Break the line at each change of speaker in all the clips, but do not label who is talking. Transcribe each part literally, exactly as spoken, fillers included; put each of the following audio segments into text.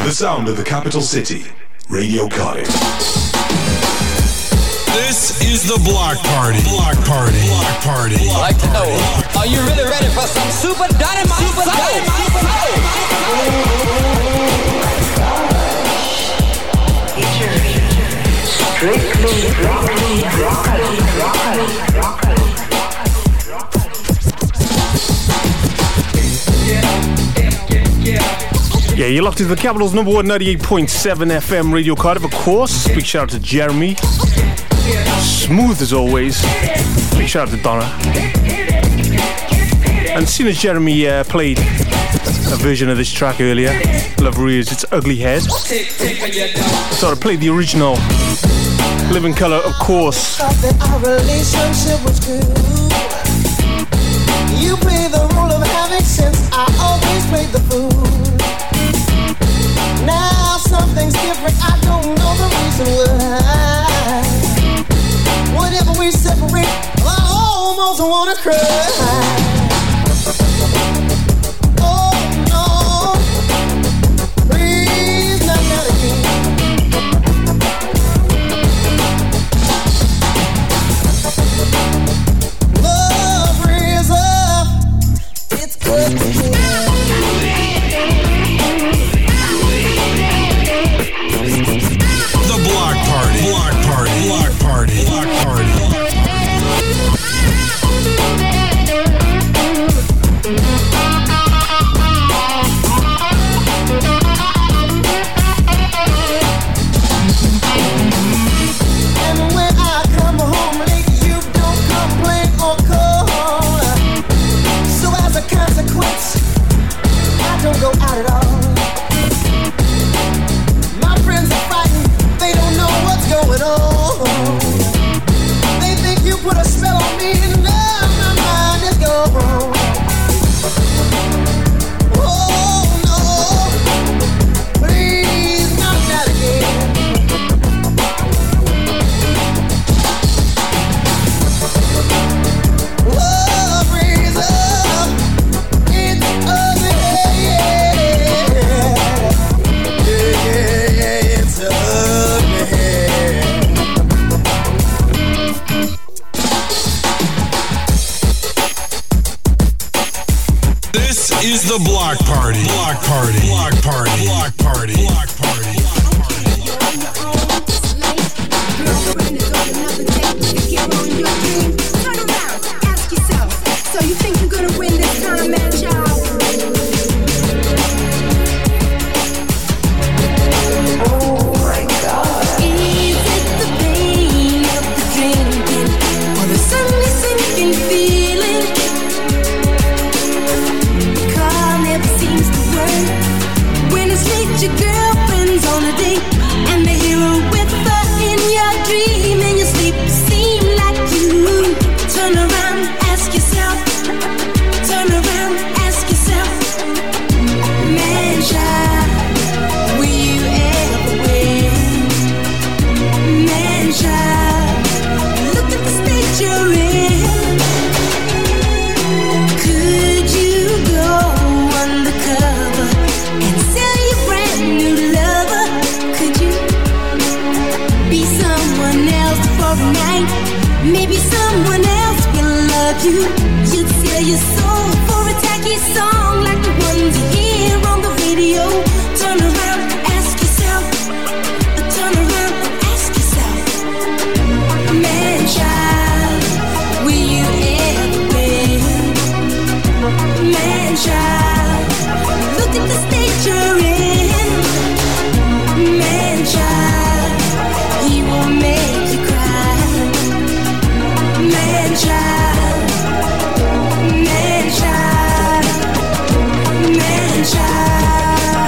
The sound of the capital city, Radio Cardiff.
This is the Block Party. Block Party. Block Party.
I'd like to know, are you really ready for some super dynamite? Super dynamite.
Strictly, strictly, broccoli, broccoli, broccoli.
Yeah, you're locked into the Capital's number one ninety-eight point seven F M Radio Cardiff, of course. Big shout out to Jeremy. Smooth as always. Big shout out to Donna. And seeing as Jeremy uh, played a version of this track earlier, Love Rears Its Ugly Head, I thought I'd play the original. Living Colour, of course.
Thought that our relationship was good. You play the role of having sense, I always played the fool. Now something's different, I don't know the reason why. Whenever we separate, I almost wanna cry. Oh no, please not that again. Love rears up, it's good to hear.
The Block Party. Block Party. Block Party. Block Party.
And when I come home late, you don't complain or call. So as a consequence, I don't go out at all. My friends are frightened, they don't know what's going on. They think you put a spell on me and now my mind is gone. Oh no, please not that again. Love raise up, it's ugly, yeah, yeah, yeah, it's ugly.
This is the Block Party. Block Party. Block Party. Block Party. Block Party.
So you think you're gonna win this tournament, child?
Oh my God.
Is it the pain of the drinking or the suddenly sinking feeling? Car never seems to work when it's late. Your girlfriend's on a date and the hero with her in your dream. In your sleep, seem like you turn around, ask yourself. Turn around, ask yourself, man, child, will you ever win? Man, child, look at the state you're in. Could you go undercover and sell your brand new lover? Could you be someone else for a night? Maybe someone else will love you. You'd sell your soul for a tacky song like the ones you hear on the radio. Turn around, ask yourself. Turn around and ask yourself, man, child, will you ever win? Man, child, look at the state you're in. Man, child, he will make you cry. Man, child, man, child, man, child.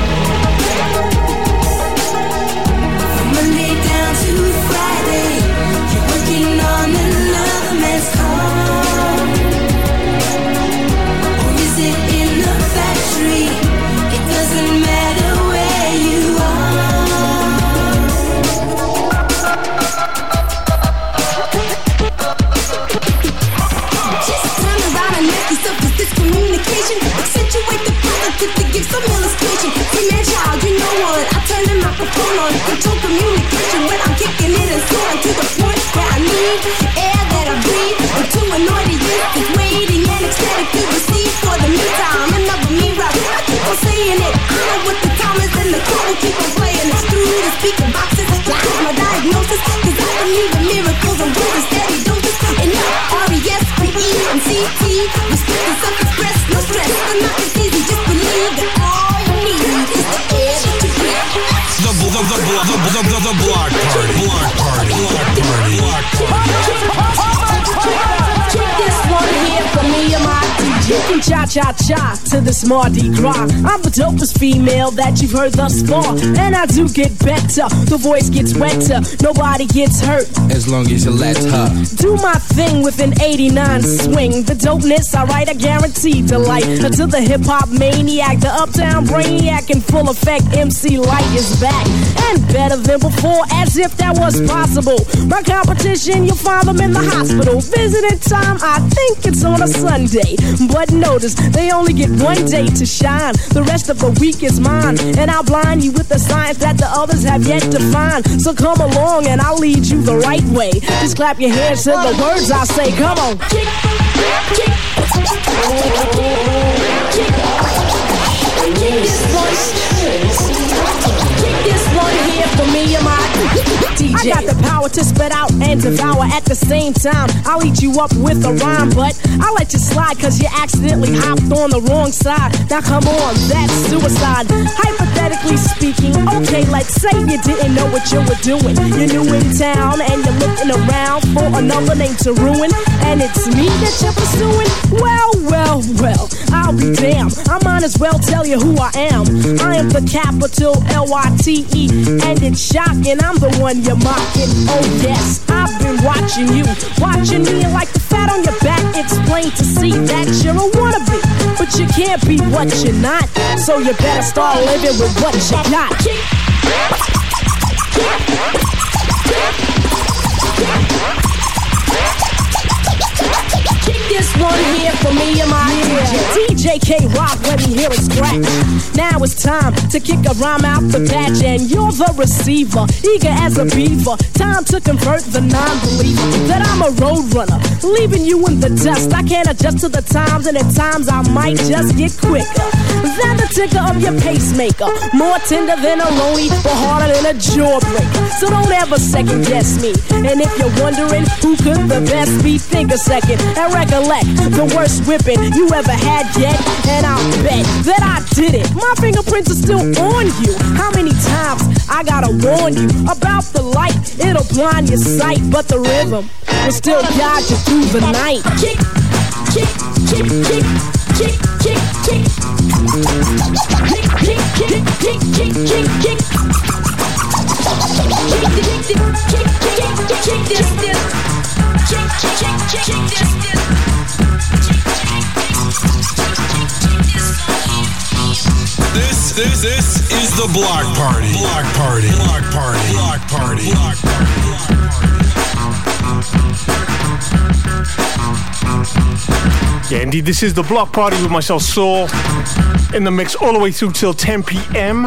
From Monday down to Friday, you're working on another man's car. Or is it in the factory? It doesn't matter where you are. relative to give some illustration. See, man, child, you know what? I turn the microphone on, control communication when I'm kicking it and soaring to the point where I need air that I breathe. But to an audience is waiting and ecstatic to receive for the meantime. Another me rap, I keep on saying it. I know what the time is and the code keep on playing it through the speaker boxes. That is my diagnosis, cause I believe in miracles and with a steady doses. Enough R E S P E and C T. Respect and self-express, no stress. The knock is easy, just believe that all you need is the air that you breathe.
The, the, the, the, the, the, the, the block party. Block party. Block party. Block party.
Check this one here for me and my D J. You can cha-cha-cha to this Mardi Gras. I'm the dopest female that you've heard thus far. And I do get better, the voice gets wetter, nobody gets hurt
as long as you let her
do my thing with an eighty-nine swing. The dopeness, I write, I guarantee delight. Until the hip-hop maniac, the uptown brainiac in full effect, M C Light is back. And better than before, as if that was possible. My competition, you'll find them in the hospital. Visiting time, I think it's on a Sunday. But notice, they only get one day to shine. The rest of the week is mine. And I'll blind you with the science that the others have yet to find. So come along and I'll lead you the right way. Just clap your hands to the words I say. Come on. Kick, kick, kick, kick this one. Kick this one here for me and my D J. I got the power to spit out and devour at the same time. I'll eat you up with a rhyme, but I'll let you slide cause you accidentally hopped on the wrong side. Now come on, that's suicide. Hypothetically speaking, okay, like say you didn't know what you were doing. You're new in town and you're looking around for another name to ruin. And it's me that you're pursuing? Well, well, well, I'll be damned. I might as well tell you who I am. I am the capital L Y T E, and it's shocking, I'm the one you're mocking. Oh yes, I've been watching you, watching me like the fat on your back. It's plain to see that you're a wannabe, but you can't be what you're not. So you better start living with what you got. Kick this one here for me and my D J. D J K-Rock, let me hear it scratch. Now it's time to kick a rhyme out the patch, and you're the receiver, eager as a beaver. Time to convert the non-believer that I'm a road runner, leaving you in the dust. I can't adjust to the times, and at times I might just get quicker than the ticker of your pacemaker. More tender than a lonely, but harder than a jawbreaker. So don't ever second guess me. And if you're wondering who could the best be, think a second and recollect the worst whipping you ever had yet. And I'll bet that I did it. My fingerprints are still on you. How many times I gotta warn you about the light? It'll blind your sight, but the rhythm will still guide you through the night. Kick, kick, kick, kick, kick, kick, kick. Kick, kick, kick, kick, kick, kick, kick. Kick, kick, kick, kick, kick, kick this, this. Kick, kick, kick, kick this, this.
This, this, this is the Block Party. Block Party. Block Party. Block Party. Block
Party. Yeah, indeed, this is the Block Party with myself, Saul, in the mix all the way through till ten p.m.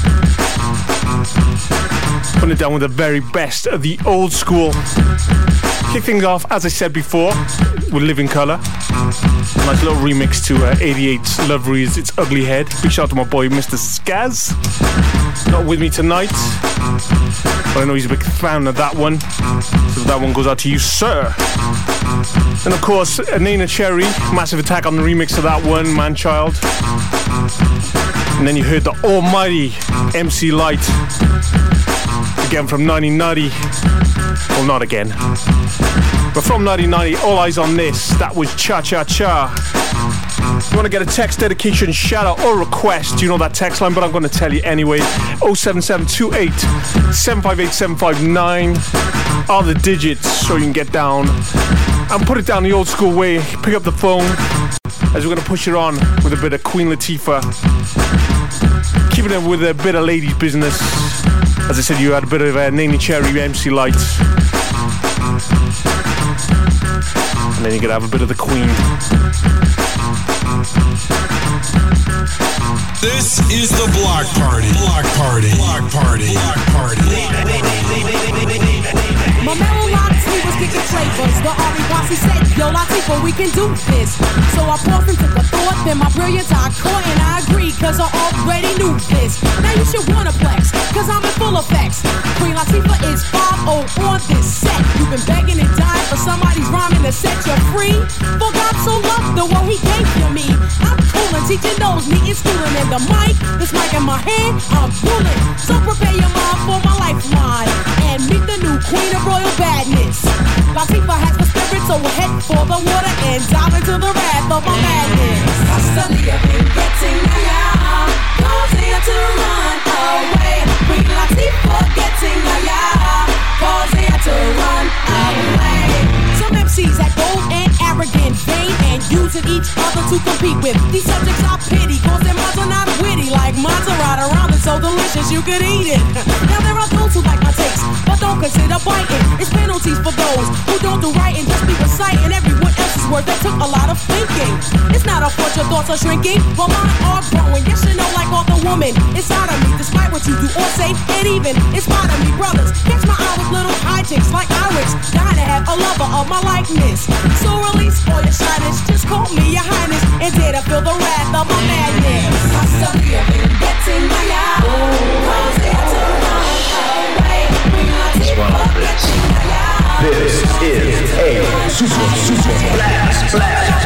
Putting it down with the very best of the old school. Kick things off, as I said before, with Living Colour. Nice little remix to uh, eighty-eight's Love Reads Its Ugly Head. Big shout out to my boy, Mister Skaz. Not with me tonight, but I know he's a big fan of that one. So that one goes out to you, sir. And of course, Neneh Cherry, massive attack on the remix of that one, Man Child. And then you heard the almighty M C Light, again from nineteen ninety. Well, not again, but from nineteen ninety, All Eyes on This. That was Cha Cha Cha. If you want to get a text, dedication, shout out or request, you know that text line, but I'm going to tell you anyway. oh seven seven two eight seven five eight seven five nine are the digits, so you can get down and put it down the old school way. Pick up the phone as we're going to push it on with a bit of Queen Latifah, keeping it with a bit of ladies business. As I said, you had a bit of uh, Neneh Cherry, M C Light, and then you could have a bit of the Queen.
This is the Block Party. Block Party. Block Party. Block Party.
My mellow locks, we was kicking flavors. The Ari Bossy said, yo, Latifah, we can do this. So I paused and took a thought, then my brilliance I caught, and I agreed, cause I already knew this. Now you should wanna flex, cause I'm in full effects. Queen Latifah is five oh on this set. You've been begging and dying for somebody's rhyming to set you free. For God so loved the world he gave to me. I'm coolin', teaching those me is schooling in the mic. This mic in my hand, I'm pulling. So prepare your mind for my lifeline. And meet the new queen of royal badness. Latifah has the spirit, so head for the water and dive into the wrath of my madness. I suddenly have been getting higher, causing to run away. Queen Latifah getting higher, causing to run away. Some M Cs act bold and arrogant, vain, and using each other to compete with. These subjects I pity, cause their minds are not witty. Like mines are right around it, so delicious you could eat it. Now there are those who like my takes, but don't consider biting. It's penalties for those who don't do right and just be reciting everyone else's word that took a lot of thinking. It's not a fault your thoughts are shrinking, but mine are growing. Yes, you know, like all the woman inside of me, despite what you do or say, and even inspire me, brothers. Catch my eye with little hijinks like Iris, dying to have a lover of my likeness. So release all your shyness, just call me your highness, and dare to feel the wrath of my madness. I suddenly have been getting higher, causing to run away.
It's one of this. This is a super, super blast, blast.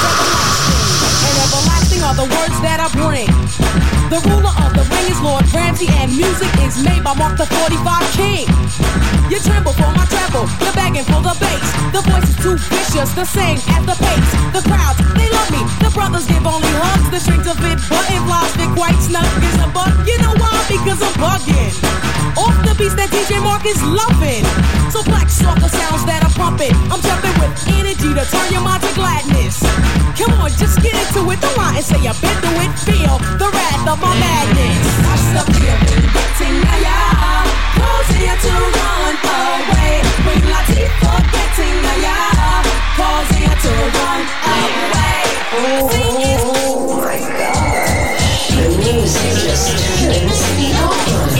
And everlasting are the words that I bring. The ruler of the ring is Lord Ramsey, and music is made by Mark the forty-five King. You tremble for my treble, you're begging for the bass. The voice is too vicious, the same as the pace. The crowds, they love me, the brothers give only hugs. The strings of it, butterflies fit quite snug as a bug. You know why? Because I'm bugging off the beats that D J Mark is loving. So flex off the sounds that I'm pumping. I'm jumping with energy to turn your mind to gladness. Come on, just get into it, don't lie and say you've been through it. Feel the wrath of my madness. I stuck here getting higher, causing you to run away. Queen Latifah getting higher, causing you to run away.
Oh my God, the music just turns me on.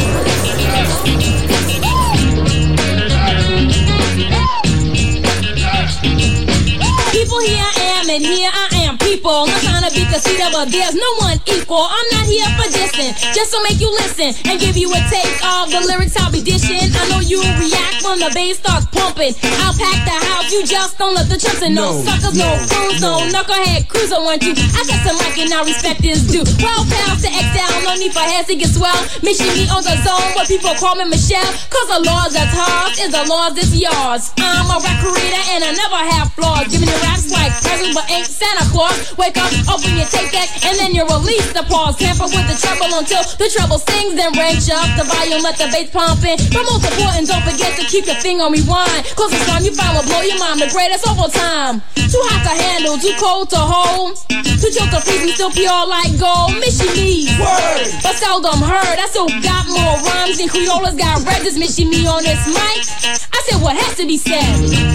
People, here I am, and here I am. People, I'm trying to be conceited, but there's no one equal. I'm not here for dissing, just to make you listen and give you a taste of the lyrics I'll be dishing. I know you'll react when the bass starts pumping. I'll pack the house, you just don't let the chips in. No, no suckers, no, no crews, no, no knucklehead cruiser want you. I got some mic and now respect is due. twelve pounds to X down, no need for heads to get swell. Mission me on the zone where people call me Michelle. Cause the laws that's hard is the laws that's yours. I'm a rap creator and I never have flaws. Giving you raps like presents but ain't Santa Claus. Wake up, open your tape deck, and then you release the pause. Tamper with the treble until the treble sings. Then range up the volume, let the bass pump in. But most important, don't forget to keep your finger on rewind. Cause the song you find will blow your mind. The greatest of all time. Too hot to handle, too cold to hold. Too choked to freeze, me still pure like gold. Mission me, word, but seldom heard. I still got more rhymes than Creolas got records. Mission me on this mic. I said what has to be said.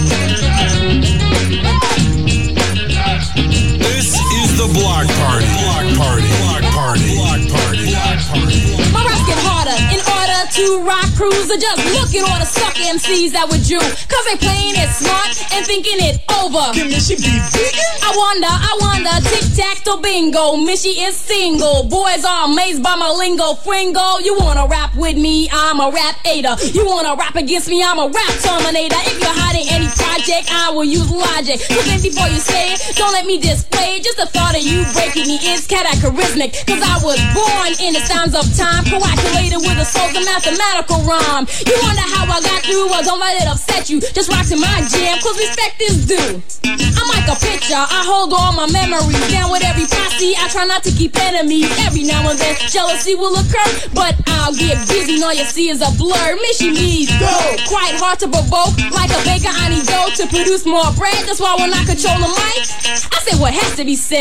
This is the Block Party. Block Party. Block Party. Block Party. Block Party.
My raps get harder in order to rock crews. Or just look at all the sucker M Cs that withdrew. Cause they playing it smart and thinking it over.
Can Missy be vegan?
I wonder, I wonder, tic-tac-toe bingo. Missy is single. Boys are amazed by my lingo. Fringo, you wanna rap with me? I'm a rap-ator. You wanna rap against me? I'm a rap terminator. If you're hiding any project, I will use logic. So think before you say it, don't let me display it. Just the thought of you breaking me is cataclysmic. Cause I was born in the sounds of time, coagulated with a soul's a mathematical rhyme. You wonder how I got through? Well, don't let it upset you. Just rock to my jam, cause respect is due. I'm like a picture, I hold all my memories. Down with every posse, I try not to keep enemies. Every now and then, jealousy will occur, but I'll get busy, and all you see is a blur. Mission needs dough, quite hard to provoke. Like a baker, I need dough to produce more bread. That's why when I control the mic, I say what has to be said.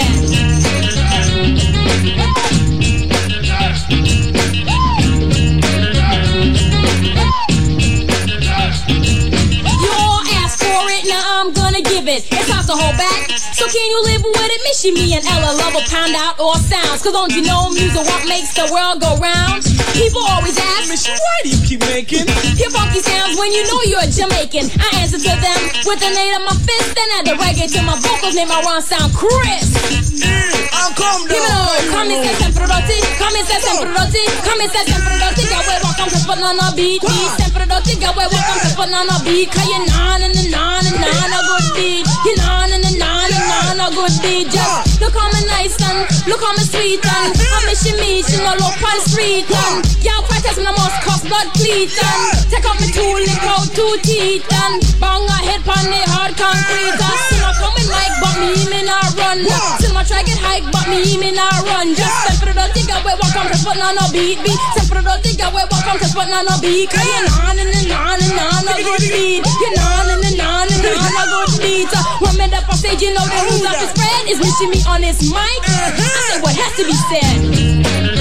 You all asked for it, now I'm gonna give it. It's hard to hold back, so can you live with it? Miss Mishy me and Ella love will pound out all sounds. Cause don't you know music what makes the world go round? People always ask, Mishy, why do you keep making hip funky sounds when you know you're Jamaican? I answer to them with the nail of my fist, then add the reggae to my vocals, make my run sound crisp.
I'll come down.
Give it all. Come and say sempre roti, come and say sempre roti, come and say sempre roti, go away, welcome to banana beat, beat, sempre roti, go away, welcome to banana beat, cause you're non and non and non a good beat, you're non and non and non a good beat, just look how me nice and look how me sweet and how me shimmy, she no look on street and y'all practice me must cost blood cleat and take off me two lick out two teeth and bang a head pon the hard concrete and see my coming like but me me not run, see my try get hike but me me not run, just step for the dirty go away welcome to put on no beat beat, step for the dirty go away welcome to put on no beat, cause you're on and on and on a good beat, you're on and on and on a good beat, when me up on stage you know the rules of the spread is wishing me on this mic, I say what has to be said.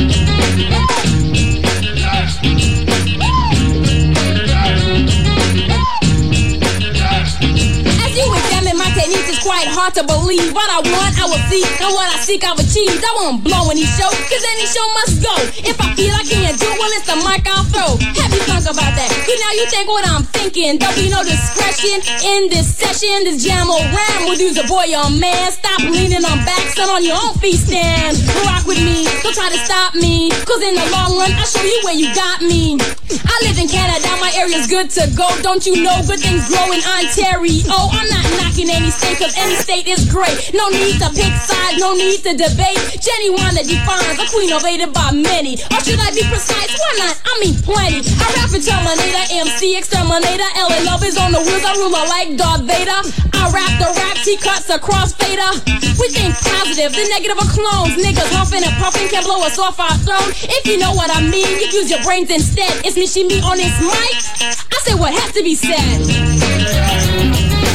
As you examine my techniques, it's quite hard to believe. What I want, I will see, and what I seek, I've achieved. I won't blow any show, cause any show must go. If I feel I can't do, well, it's the mic I'll throw. Have you thunk about that? You know you think what I'm thinking. There'll be no discretion in this session. This jam will ram will use a boy or man. Stop leaning on back, stand on your own feet, stand. Rock with me, don't try to stop me, cause in the long run, I'll show you where you got me. I live in Canada, my area's good to go. Don't you know good things grow in Ontario? I'm not knocking any state, cause any state is great. No need to pick sides, no need to debate. Jenny Wanda defines a queen ovated by many. Or should I be precise? Why not? I mean plenty. I rap for Terminator, M C Exterminator. L A Love is on the wheels, I rule her like Darth Vader. I rap the rap, T cuts across fader. We think positive, the negative are clones. Niggas huffing and puffing can blow us off our throne. If you know what I mean, you use your brains instead. It's me, she, me on this mic. I say what has to be said.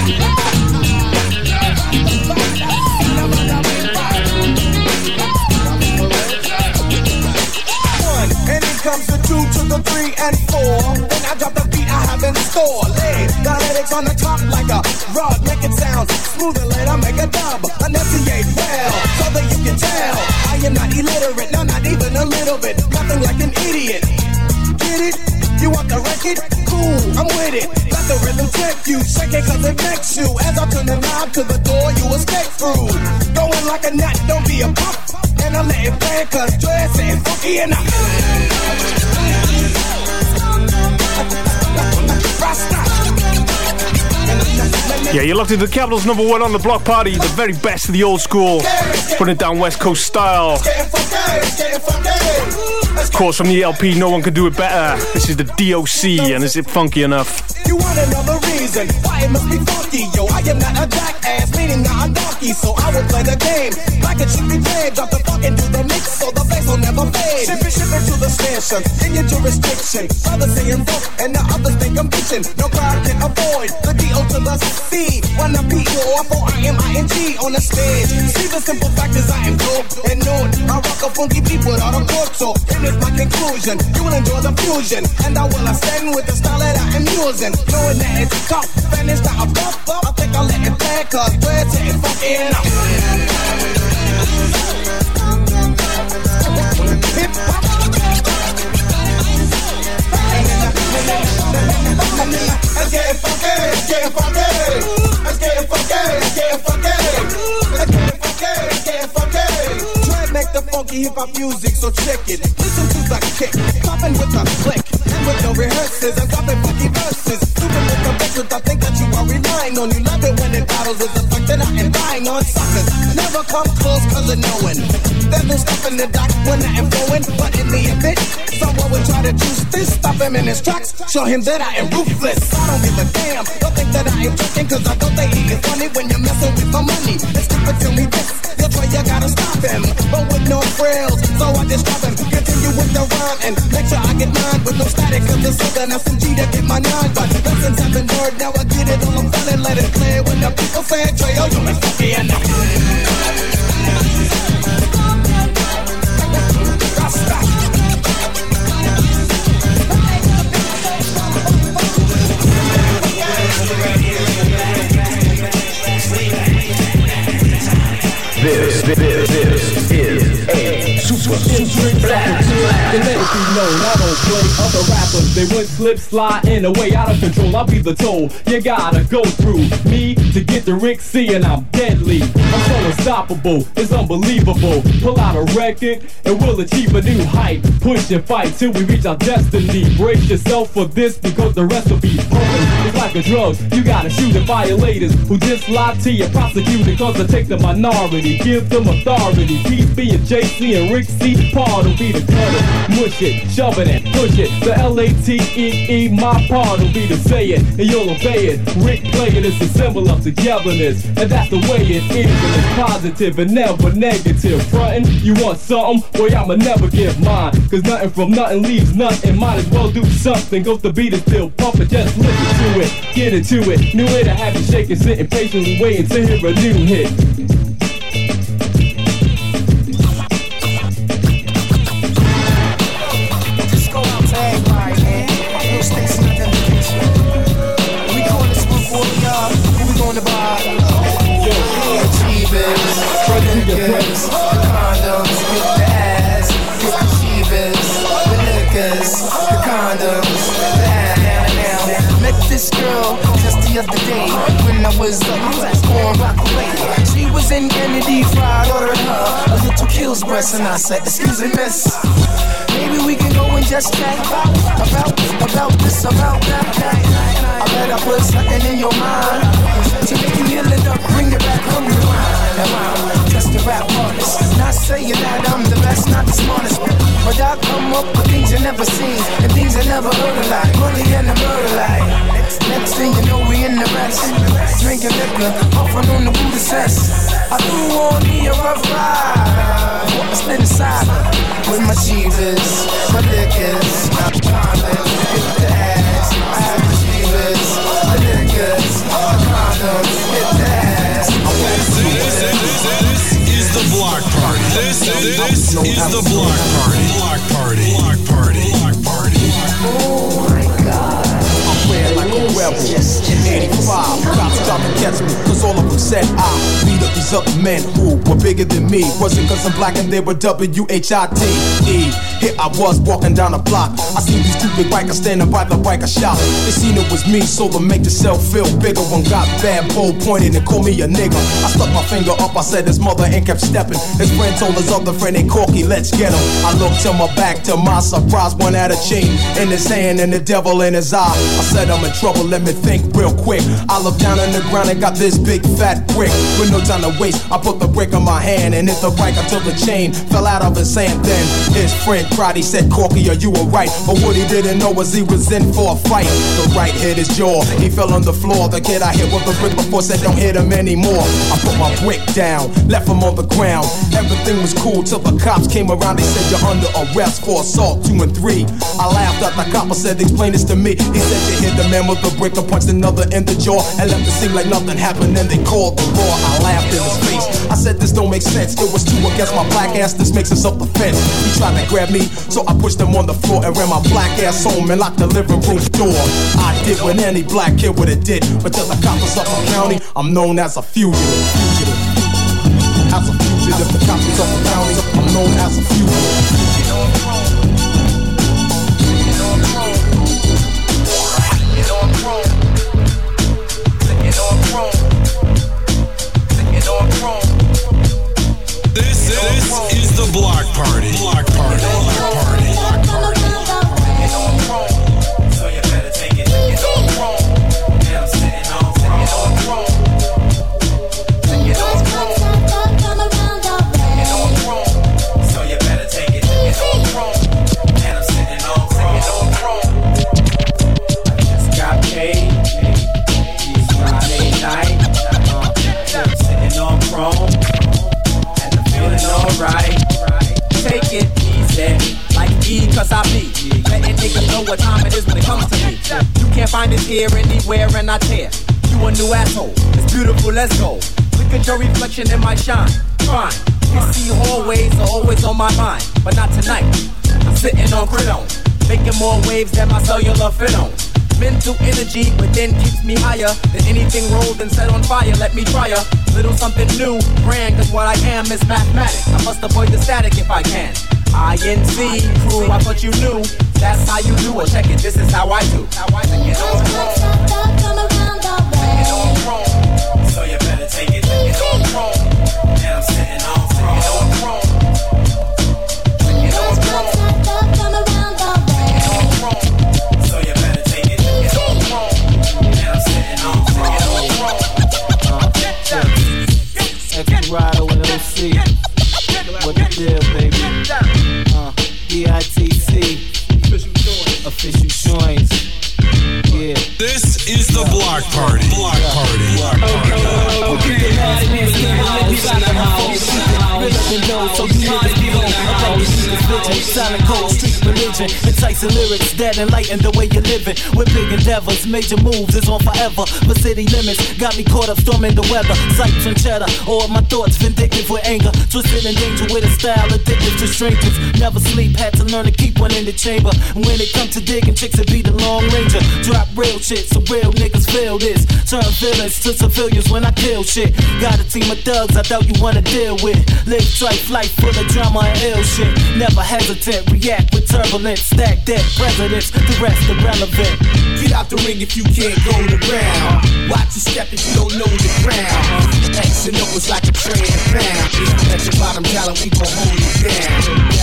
Comes the two to the three and four. Then I drop the beat I have in store. Lay the headaches on the top like a rod. Make it sound smooth and later make a dub. Enunciate well so that you can tell I am not illiterate, no, not even a little bit. Nothing like an idiot. Get it? You want the record? Cool, I'm with it. Let the rhythm take you. Shake it cause it makes you. As I turn the knob to the door, you escape through. Going like a nut, don't be a pop. And I let it play cause dress ain't funky enough.
Yeah, you're locked into the Capital's number one on the block party. The very best of the old school. Putting it down West Coast style. Of course, from the L P, No One Can Do It Better. This is the D O C, and is it funky enough?
You want another reason why it must be funky, yo. I am not a jackass, meaning not a donkey, so I will play the game like it should be played. Drop the funk into the mix, so the bass will never fade. Ship it, ship it to the station in your jurisdiction. Others saying funk, and the others think I'm bitching. No crowd can avoid the D O to the C. When I P O F O I M I N G on the stage. See the simple fact is I am dope and known. I rock a funky beat without a chord, so and it's my conclusion. You will enjoy the fusion, and I will ascend with the style that I am using. Knowing that it's tough, and it's not a buff, I think I'll let it play, cause we're saying funky enough. Hip hop. Let's get it funky, let's get it funky. Let's get it funky, let's get it funky. Let's get it funky, let's get it funky. Try and make the funky hip hop music, so check it. Listen to the kick, popping with the click. With no rehearsals and dropping funky verses. Stupid with the records, I think that you are relying on. You love it when it battles with the fact that I am dying on suckers. Never come close cause of knowing there's no stopping the doc when I am flowing. But in the event, someone will try to juice this. Stop him in his tracks, show him that I am ruthless. I don't give a damn, don't think that I am joking, cause I don't think he is funny when you're messing with my money. It's stupid to me this, your try you gotta stop him. But with no frills, so I just stop him. Continue with the rhyme and make sure I get mine with no static. Cause it's sugar, now some G to get my nine. But lessons have been heard, now I get it all I'm feeling. Let it play when the people say Trey, oh, you ain't funky enough.
And let it be known, I don't play other rappers. They would slip, slide in a way out of control. I'll be the toll. You gotta go through me to get to Rick C, and I'm deadly. I'm so unstoppable, it's unbelievable. Pull out a record and we'll achieve a new height. Push and fight till we reach our destiny. Brace yourself for this because the rest will be potent. It's like a drug, you gotta shoot at violators who just lie to you, prosecuted cause they take the minority. Give them authority. P B and J C and Rick C, part will be the cutter. Mush it, shove it and push it. The L A T E E, my part will be to say it, and you'll obey it. Rick play it, it's a symbol of togetherness, and that's the way it is, and it's positive and never negative. Frontin', you want something? Boy, I'ma never give mine, cause nothing from nothing leaves nothing. Might as well do something, go the beat is still pumping, just listen to it, get into it. New way to have you shaking, sitting patiently waiting to hear a new hit.
Niggas, the condoms, get the ass, get the Chivas, the niggas, the condoms, the ass. Met this girl just the other day when I was up on Rockaway. She was in Kennedy Fried, ordered her a little Kills breast, and I said, excuse me, miss, maybe we can go and just chat about, about, about this, about that, that. I bet I put something in your mind to make you heal it up, bring it back from the mind. I'm just a rap artist, not saying that I'm the best, not the smartest, but I come up with things you never seen and things I never heard of, like money and the murder, like next thing you know we in the rest, drinking liquor, offering on the Buddha cess. I threw on me a rough ride, I split inside with my Chivas, my liquors, my condoms, hit the ass. I have the Chivas, the liquors, my condoms, hit the ass.
This, this, this is the block party. This, this is the block party. Block party. Block party. Block party.
Oh my God.
I'm playing like a rebel. In eighty-five, cops stopped to catch me, cause all of them said I beat up these other men who were bigger than me. Wasn't cause I'm black and they were W H I T E. Here I was walking down the block. I seen these two big bikers standing by the biker shop. They seen it was me, so to make themselves feel bigger. One got bad, bold pointed and called me a nigga. I stuck my finger up, I said his mother and kept stepping. His friend told his other friend, hey Corky, let's get him. I looked to my back, to my surprise, one had a chain in his hand and the devil in his eye. I said I'm in trouble, let me think real quick. I looked down on the ground and got this big fat brick. With no time to waste, I put the brick in my hand and hit the right until the chain fell out of his hand. Then his friend cried, he said, Corky, are you alright? But what he didn't know was he was in for a fight. The right hit his jaw, he fell on the floor. The kid I hit with the brick before said don't hit him anymore. I put my brick down, left him on the ground. Everything was cool till the cops came around. They said you're under arrest for assault two and three. I laughed at the cop, I said explain this to me. He said you hit the man with the brick and punched another in the jaw and left it seem like nothing happened and they called the law. I laughed in his face, I said this don't make sense. It was two against my black ass, this makes us up the fence. He tried to grab me, so I pushed him on the floor and ran my black ass home and locked the living room door. I did what any black kid would have did, but till the cops was up in county, I'm known as a fugitive. Fugitive. As a fugitive, the cops was up in county, I'm known as a fugitive.
This, this is the block party. Block party. Block party. Block party.
So you better take it. It's on chrome. And I'm sitting on, sitting on chrome. Sitting on chrome. Sitting on chrome. So you better take it. It's on chrome. And I'm sitting on, sitting on chrome. I just got paid. It's Friday night. Uh, sitting on chrome. Feeling alright, take it easy, like E cause I be. Letting niggas know what time it is when it comes to me. You can't find it here, anywhere, and I tear. You a new asshole, it's beautiful, let's go. Look at your reflection in my shine, fine. You see hallways are always on my mind, but not tonight. I'm sitting on Cridone, making more waves than my cellular fit on. Mental energy within keeps me higher than anything rolled and set on fire. Let me try a little something new, brand, cause what I am is mathematics. I must avoid the static if I can.
I N T crew, I thought you knew. That's how you do it. Check it, this is how I do. How I do it. So you better take it. Get on chrome. Now I'm sitting on chrome. Get on chrome. Get on chrome. Get on chrome. So you better take it. Get on chrome. Now I'm sitting on chrome. Get on chrome.
Extra rider with L C. What the deal, baby? Uh, D I T C. Official joints. Yeah.
This is the block party. Block party. Block party.
Okay, okay. Silent cold street religion, enticing lyrics that enlighten the way you're living. With big endeavors, major moves is on forever. But city limits got me caught up storming the weather. Sights and cheddar, all my thoughts vindictive with anger. Twisted in danger with a style addictive to strangers. Never sleep, had to learn to keep one in the chamber. And when it comes to digging chicks, it be the Long Ranger. Drop real shit so real niggas feel this. Turn feelings to civilians when I kill shit. Got a team of thugs I doubt you wanna deal with. Live trife life full of drama and ill shit. Never hesitant, react with turbulence. Stack dead presidents, the rest irrelevant.
Get out the ring if you can't go the round. Watch your step if you don't know the ground. X and O's like a train bound. At the bottom talent, we gon' hold it down.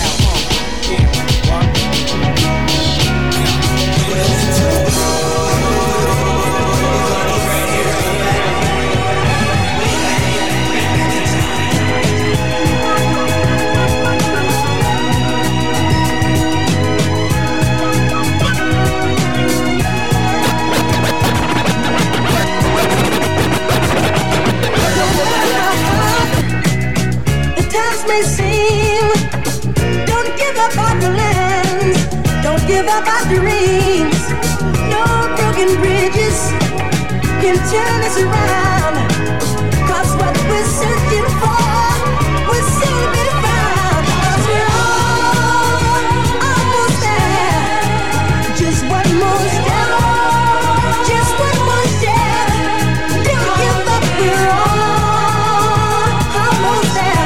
May seem, don't give up our plans, don't give up our dreams. No broken bridges can turn us around. Cause what we're searching for will soon be found. Cause we're all almost there. Just one more step, just one more step. Don't give up, we're all almost there.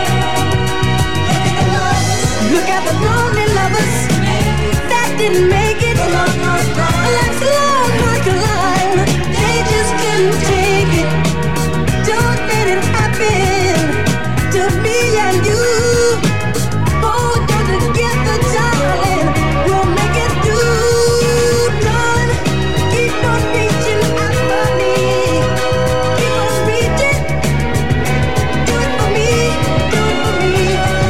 Look at the lonely lovers that didn't make it. Life's a long hard climb, they just couldn't take it. Don't let it happen to me and you. Hold on together, darling, we'll make it through. Darling, keep on reaching out for me. Keep on reaching. Do it for me, do it for me.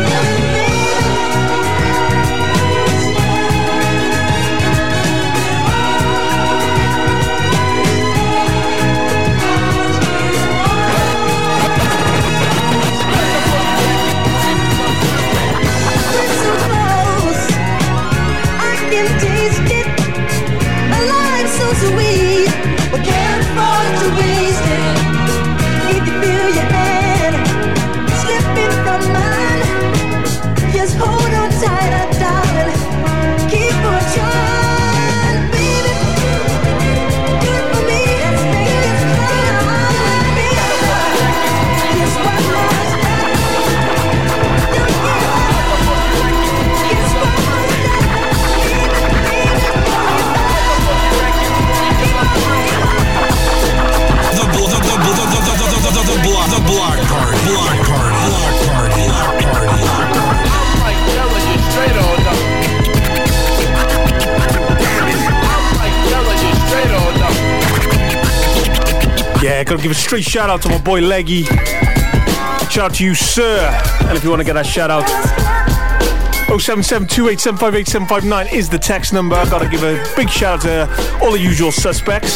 Sweet, but can't afford to waste it. If you feel your hand slipping from mine, just hold on tighter, darling. Keep on trying, baby. Do it for me, let's make this fun, baby. Just one more step. Don't give up. Just one more step, baby, baby.
The, the, the, the, the, the, the, the, the, block, the block party, block party, block party, block party, block party.
I'm like telling you straight on up. I'm like telling you straight on up.
Yeah, gotta give a straight shout out to my boy Leggy. Shout out to you, sir. And if you want to get that shout out, oh seven seven two eight seven five eight seven five nine is the text number. I gotta give a big shout out to all the usual suspects.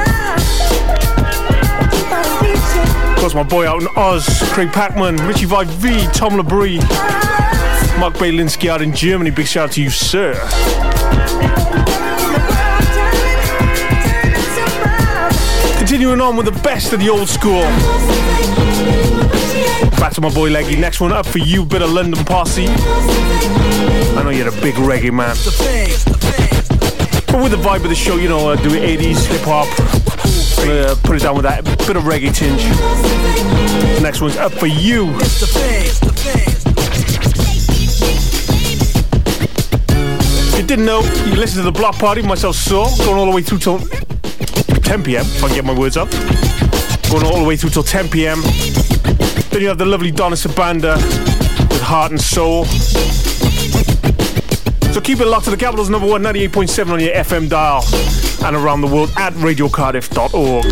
Of course, my boy out in Oz, Craig Packman, Richie Vibe V, Tom Labrie, Mark Bailinski out in Germany. Big shout out to you, sir. Continuing on with the best of the old school. Back to my boy Leggy. Next one up for you, bit of London Posse. I know you're a big reggae man. But with the vibe of the show, you know, uh, do it eighties, hip hop. Uh, put it down with that bit of reggae tinge. The next one's up for you. didn't know, you listen to the Block Party, myself, Saw, going all the way through till ten p.m. if I can get my words up. Going all the way through till ten p.m. Then you have the lovely Donna Sabanda with Heart and Soul. So keep it locked to the Capital's number one, ninety-eight point seven on your F M dial and around the world at radio cardiff dot org.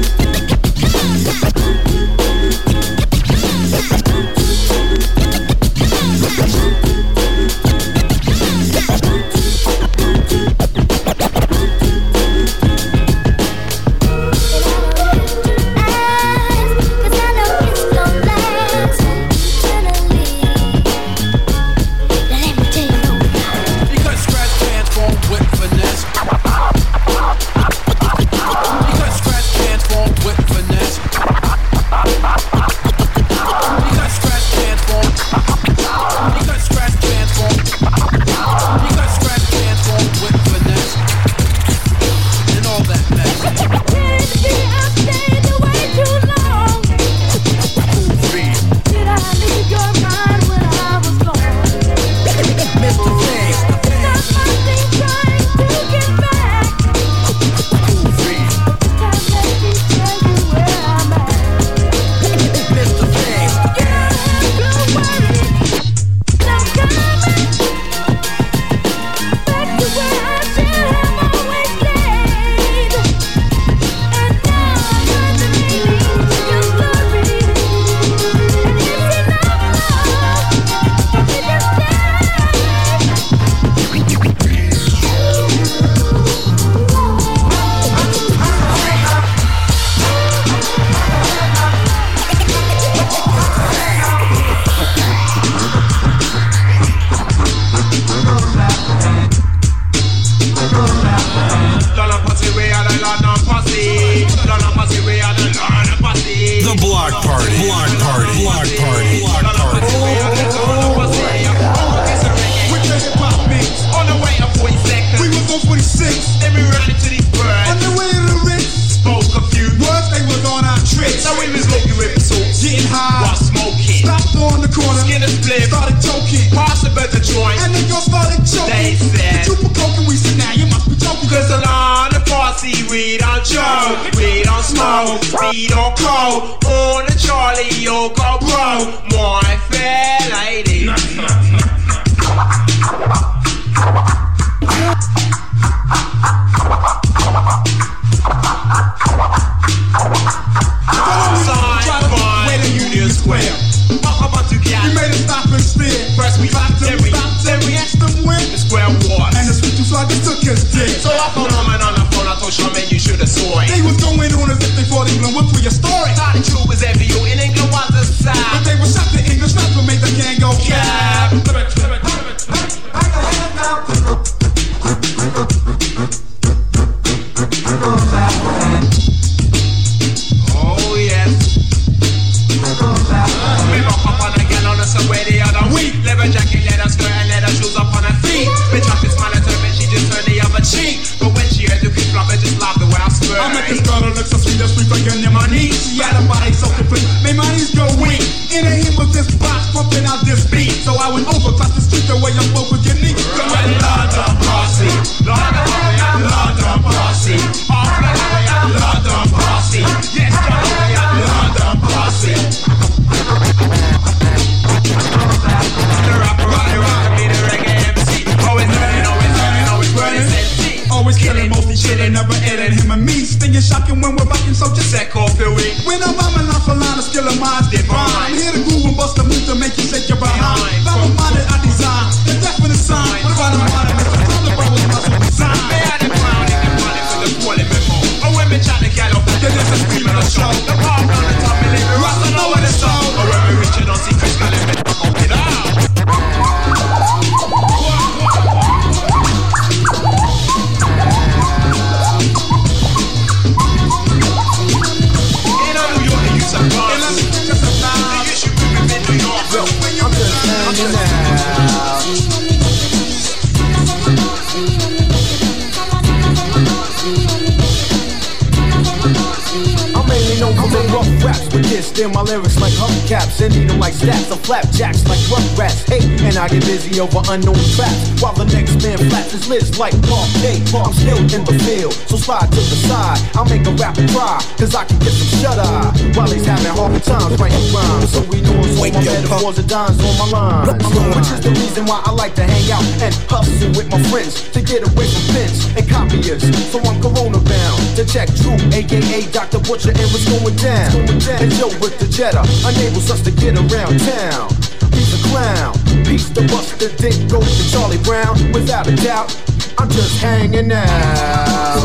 I'm mainly known for the rough rap
raps, but kids steal my lyrics like hubcaps and eat them like stacks of flapjacks like rough rats. Hey, and I get busy over unknown tracks while the next man flaps his lips like parquet. I'm still in the field, so slide to the side. I'll make a rapper cry, cause I can get some shut-eye while he's having hard times writing rhymes. So we know it's all my metaphors and dimes on my lines, which is the reason why I like to hang out and hustle with my friends to get away from pens and copiers. So I'm corona bound to check Drew, aka Doctor Butcher, and what's going down. And Joe with the Jetta enables us to get around town. He's a clown, piece to bust the dick, go to Charlie Brown. Without a doubt, I'm just hanging out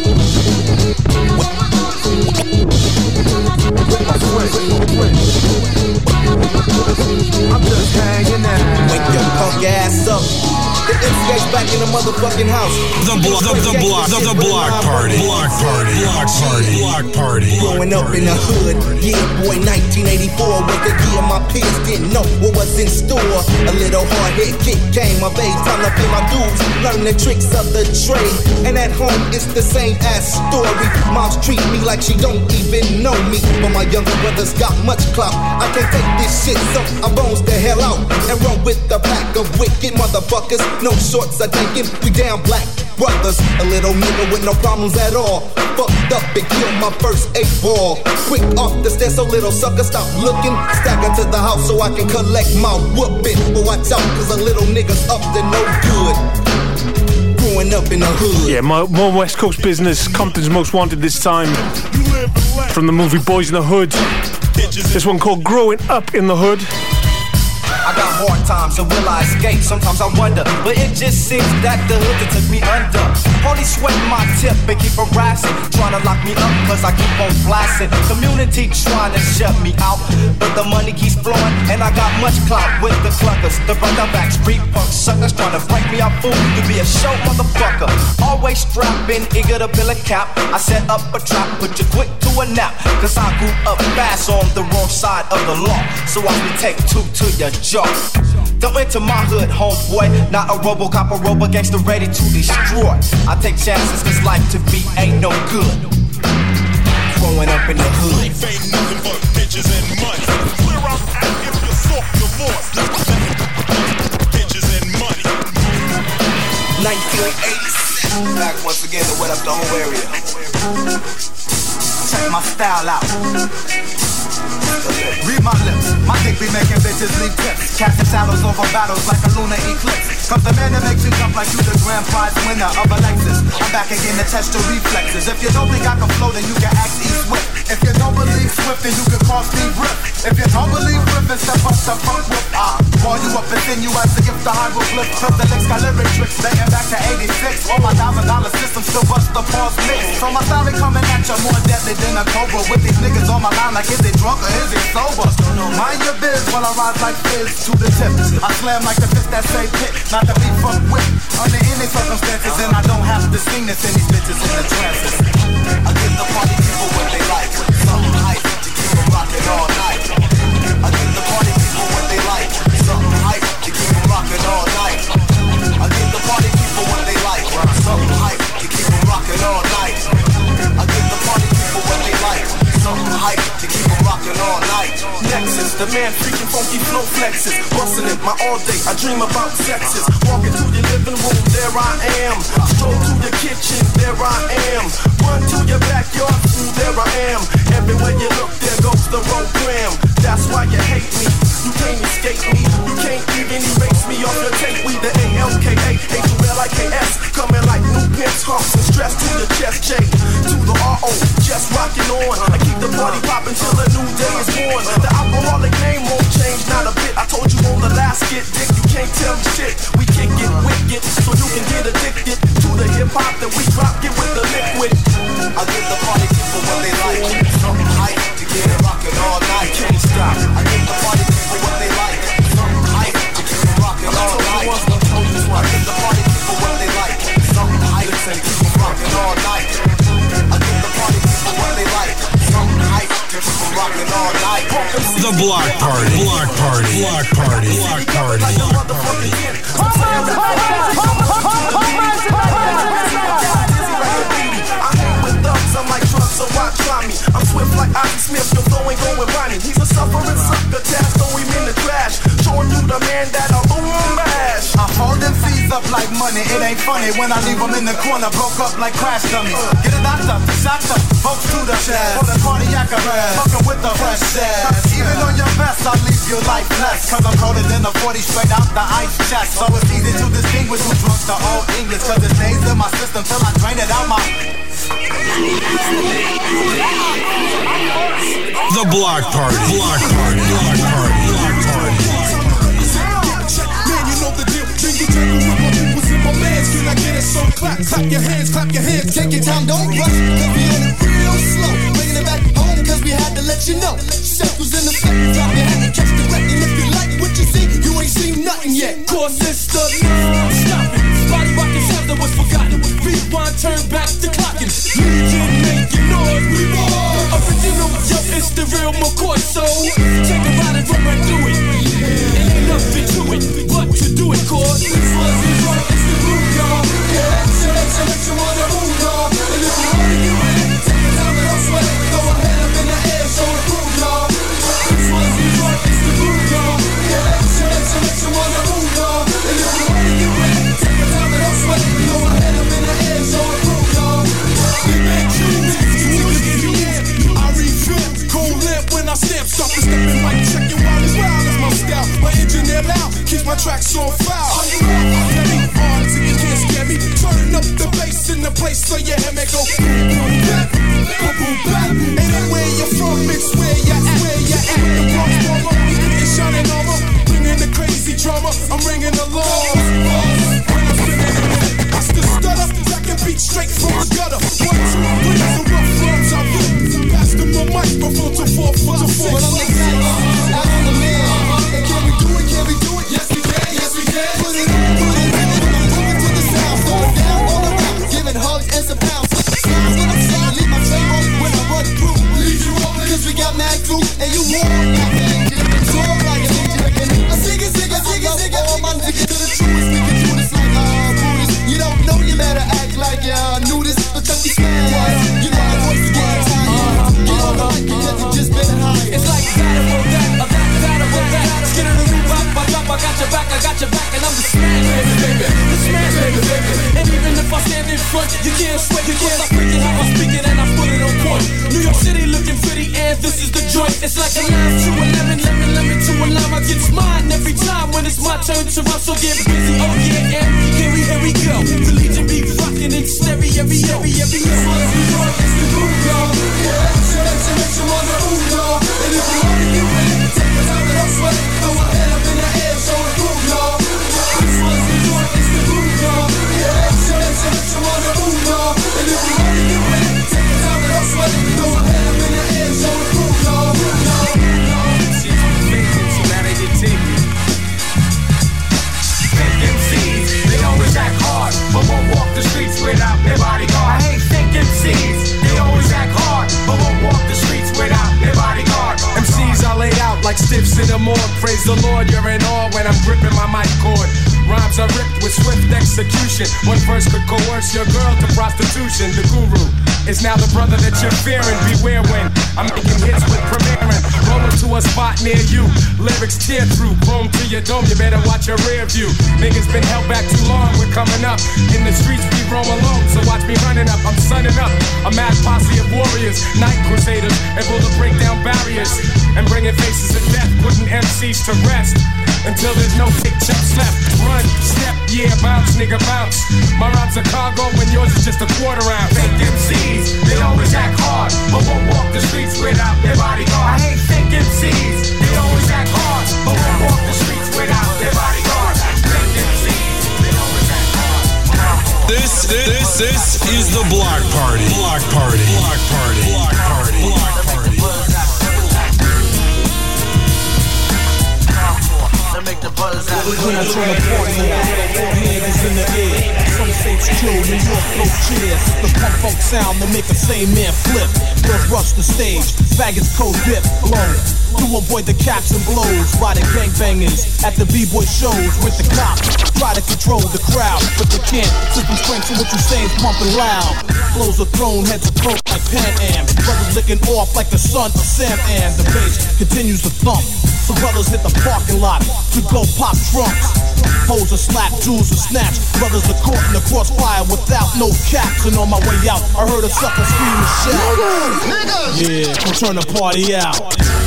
with my friends. I'm just hanging out.
Wake your punk ass up. The M C A's back in the motherfucking house.
The block, the, the block, the, the block party, block party, block party, block party.
Growing up in the hood, yeah boy, nineteen eighty-four was the year my peers didn't know what was in store. A little hard hit kick came of age, time to pay my dues, learn the tricks of the trade. And at home it's the same ass story. Moms treat me like she don't even know me, but my younger brothers got much clout. I can't take this shit, so I bones the hell out and run with the pack of wicked motherfuckers. No shorts are taking, we down black brothers. A little nigga with no problems at all. Fucked up and killed my first eight ball. Quick off the stairs, so little sucker stop looking. Stagger to the house so I can collect my whooping. But watch out, cause a little nigga's up to no good. Growing up in the hood.
Yeah, more, more West Coast business. Compton's Most Wanted this time. From the movie Boys in the Hood. This one called Growing Up in the Hood.
I got hard times, so will I escape? Sometimes I wonder, but it just seems that the hood that took me under. Only sweating my tip and keep harassing, trying to lock me up cause I keep on blasting. Community trying to shut me out, but the money keeps flowing and I got much clout with the cluckers. The front of back street punk suckers trying to break me up, fool, to be a show motherfucker. Always strapping, eager to bill a cap. I set up a trap, put you quick to a nap, cause I grew up fast on the wrong side of the law. So I can take two to your jaw. Don't enter my hood, homeboy. Not a Robocop, a robo gangster ready to destroy. I take chances cause life to be ain't no good. Growing up in the hood.
Life ain't nothing but bitches and money. Clear out and give yourself your voice. Bitches and money.
nineteen eighty-seven. Back once again to wet up the whole area. Check my style out.
Read my lips, my dick be making bitches leave tips. Casting saddles over battles like a lunar eclipse. Comes the man that makes you jump like you the grand prize winner of a Lexus. I'm back again to test your reflexes. If you don't think I can flow, then you can ask E Swift. If you don't believe Swift, then you can call Steve Rip. If you don't believe Rip, then step up the funk whip. Ah, ball you up and thin you as a gift the hieroglyph. Cause the licks got lyric tricks dating back to eighty-six. All my thousand dollar system still bust the pause mix. So my style be coming at you more deadly than a cobra. With these niggas on my line like is they drunk or is they sober? Mind your biz while I rise like fizz to the tip. I slam like the fist that say pit, not to be fucked with under any circumstances. And I don't have to sing this in these bitches in the trances.
I give the party people what they like. Something hype to keep them rocking all night. I give the party people what they like. Something hype to keep them rocking all night. I give the party people what they like. Something hype to keep them rocking all night. I give the party people what they like. Something hype to keep them rocking all night.
Nexus, the man freaking funky flow flexes. Bustin' it my all day, I dream about sexes. Walking through your living room, there I am. Stroll to the kitchen, there I am. Run to your backyard, ooh, there I am. Everywhere you look, there goes the program. That's why you hate me, you can't escape me. You can't even erase me off your tape. We the A L K A, H U L I K S. Coming like new pimps, humps and stress to the chest, J to the R O, just rocking on. I keep the party poppin' till a new day is born. The alcoholic name won't change, not a bit. I told you on the last skit, dick, you can't tell me shit. We kick it wicked, so you can get addicted to the hip hop that we drop, get with the liquid.
I give the party people what they like. Something hype to get it rockin' all night.
Can't stop.
I give the party people what they like. Something hype to keep them rockin' all night. I give the party people what they like. Something hype to keep them rockin' all night. I give the party people what they like. Something hype to keep them rockin' all night.
The Block Party, Block Party, Block Party, Block Party, Block Party.
I hang with thugs, I'm like drugs, so why try me? I'm swift like Ozzie Smith, your flow ain't gon' the man that'll boom bash.
I hold them fees up like money, it ain't funny when I leave them in the corner, broke up like crash dummies. Get it knocked up, shocked up, folks to the chest. For the cardiac arrest, fucking with the fresh ass. Even on your best, I'll leave you lifeless. Cause I'm colder than the forty straight out the ice chest. So it's easy to distinguish who drunk to old English. Cause it stays in my system till I drain it out my...
The Block Party. Block Party. Block Party. Block Party.
Man, you know the deal. Bingy tangle with my peoples and my mans. Can I get it so clap? Clap your hands, clap your hands. Take your time, don't rush. Cause we on it real slow. Bringing it back home cause we had to let you know. Circles in the effect. Drop your hat and catch the wreck. And if you like what you see, you ain't seen nothing yet. Cause it's the non-stop it. Body rockin' sound that was forgotten. Rewind, turn back the clockin'. Legion making noise. We roll. Original, yo, it's the real McCoy. So take a ride and run right through it. Ain't nothing to it but to do it, cause this was the rock, it's the groove, y'all. Yeah, action, action, makes you wanna move, y'all. And if you wanna get with it, take your time and don't sweat it. Throw a hand up in the air, show the groove, y'all. This was the rock, it's the groove, y'all. Yeah, action, action, makes you wanna move, y'all. And if you wanna get with it, take your time and don't sweat it. Throw a hand up in the air, show the groove, y'all. We make you, I refill, cold lamp when I stamp, stop and step in mic, check your wild as wild as my style. My engineer loud, keeps my tracks on file. Are you ready? Very hard so you can't scare me. Turn up the bass in the place so you hear me go boom, boom, back, boom, boom, back. Ain't it where you're from, it's where you're at, where you're at. The Bronx Bomber, we getting shining armor. Bringing the crazy drama, I'm ringing along. When I'm spinning the minute, I still stutter. Back and beat straight from the gutter. One, two, three, the rough rhymes I rip. Pass them the microphone to four, five, six. But I'm the guy, out on the man. And can we do it, can we do it? Yes we can, yes we can. Put it on, put it in, and I'm moving to the sound. Throw it down on the ground, giving hugs and some pounds. Sounds when I'm sound, leave my train on when I run through. Leave you rolling, cause we got mad crew, and you warm. Talk like a legion again. I sing it, sing it, sing it, sing it. All my niggas to the truest, we can do this like uh, Buddhists. You don't know, you better act like you uh, knew this. The chunky smile, you know my voice is getting tired. Get on the mic, because you just been high. It's like that, or that, or that, that, or that. Skin of the new rock, I drop, I got your back, I got your back, and I'm the smash, baby, baby. The smash, baby, baby. And even if I stand in front, you can't sweat, you can't stop speaking how I speak it, and I put it on point. New York City looking pretty, and this is the joint. It's like a line to eleven, lemon, lemon to a lime. I get mine every time when it's my turn to run, so get busy. Oh yeah, and here we, here we go. The Legion be rocking in stereo, every, every, every, every. New York is the groove, y'all. Yeah, action, action, makes you wanna move, y'all. And if you wanna get with it, take your time and don't sweat it. Throw a hand up in the air, show the groove, y'all. This was New York, it's the groove, y'all. Yeah, action, action, makes you wanna move, y'all. And if you wanna get with it, take your time and don't sweat it. Throw a hand up in the air, show the groove, y'all.
M Cs, they always act hard, but won't walk the streets without their bodyguard. I hate fake M Cs, they always act hard, but won't walk the streets without their bodyguard.
M Cs are laid out like stiffs in the morgue. Praise the Lord, you're in awe when I'm gripping my mic cord. Rhymes are ripped with swift execution. One verse could coerce your girl to prostitution. The guru is now the brother that you're fearing. Beware when I'm making hits with premiering. Rolling to a spot near you. Lyrics tear through, chrome to your dome. You better watch your rear view. Niggas been held back too long. We're coming up. In the streets we roam alone. So watch me running up. I'm sunning up. A mad posse of warriors, night crusaders, able to break down barriers and bringing faces of death, putting M Cs to rest. Until there's no big chumps left. Run, step, yeah, bounce, nigga, bounce. My rhymes are cargo when yours is just a quarter ounce.
Fake M Cs, they always act hard, but won't walk the streets without their bodyguard. I hate fake M Cs, they always act hard, but won't walk the streets without their bodyguard. Fake M Cs, they always act hard.
This, this, this is the Block Party. Block Party. Block Party. Block Party. Block Party.
Make the buzz out.
When I turn a party on, hand is in the air. Some states kill, New York throw cheers. The punk funk sound that make the same man flip. Girls rush the stage, faggots cold dip, blow. To avoid the caps and blows by the gangbangers at the B-boy shows with the cops. try to control the crowd, but they can't. System strength, so what you say is pumping loud. Flows are thrown, heads are thrown like Pan Am. Brothers licking off like the son of Sam Am. The bass continues to thump. So brothers hit the parking lot to go pop trunks. Hoes are slapped, jewels are snatched. Brothers are caught in the crossfire without no caps. And on my way out, I heard a sucker scream and shout. Yeah, go turn the party out.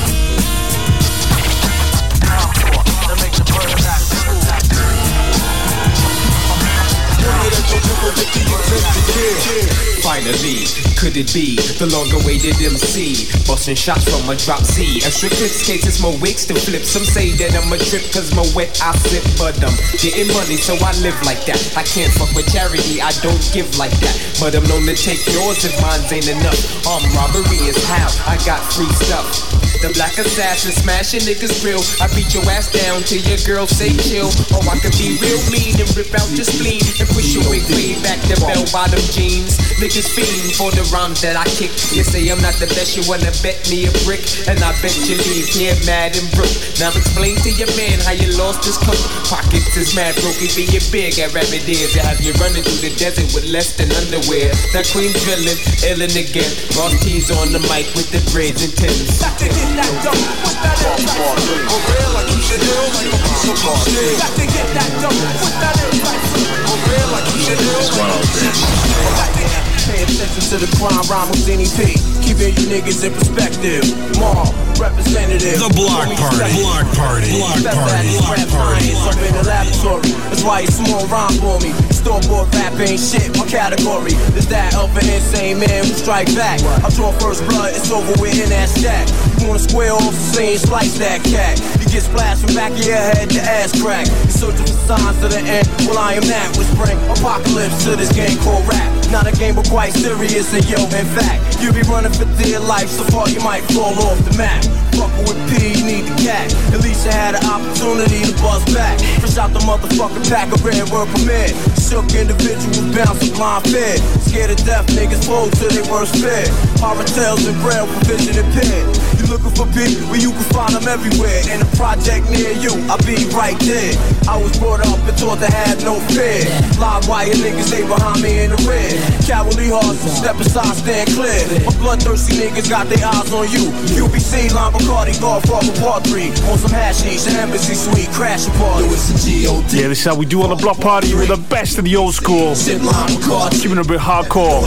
Finally, could it be the long-awaited M C busting shots from a drop C? Extra clips, cases, more wigs to flip. Some say that I'm a trip cause my wet I sip, but I'm getting money so I live like that. I can't fuck with charity, I don't give like that. But I'm known to take yours if mine ain't enough. Armed robbery is how I got free stuff. The black assassin smashing niggas real. I beat your ass down till your girl say chill. Or I could be real mean and rip out your spleen and push your wig way back to bell bottom jeans. Niggas fiend for the rhymes that I kick. You say I'm not the best, you wanna bet me a brick, and I bet you leave here mad and broke. Now explain to your man how you lost his coat. Pockets is mad broke, he being big at rabbit ears. To have you running through the desert with less than underwear. That Queen's villain, illin' again. Ross T's on the mic with the braids and Timbs.
Got to get that dope, put that in right. For real, like you should do, like a piece of bullshit. Got to get that dope, put that in right. For real, like you should do, like a piece of bullshit.
Pay attention to the crime rhyme with N E P. Keeping you niggas in perspective. Mom, representative.
The block party. Block party. Block party. Block party.
I'm in the laboratory. That's why you small rhyme for me. Store-bought rap ain't shit. My category is that of an insane man who strike back. I draw first blood, it's over with in that stack. You wanna square off the scene, slice that cat. You get splashed from back of your head, your ass crack. You searching for signs to the end. Well, I am that. With spring apocalypse to this game called rap. Not a game, but quite serious. And yo, in fact, you be running for dear life. So far, you might fall off the map. Fucking with P, you need the cat. At least you had an opportunity to buzz back. Fresh out the motherfucking pack of red word permit. Shook individuals bounce a blind fit. Scared of death, niggas fold to their worst fear. Horror tales and braille for vision and pit. You looking for P, well you can find them everywhere. In a project near you, I'll be right there. I was brought up and taught to have no fear. Live wire niggas, they behind me in the rear. Cowardly hearts, step aside, stand clear. My bloodthirsty niggas got their eyes on you. Q B C, Line Bacardi, Godfather Part three. On some hashish, an embassy suite, crash a party.
Yeah, this is how we do on the block party with the best of the old school. Keeping it a bit hardcore.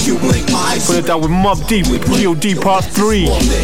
Put it down with Mobb Deep, G O D Part three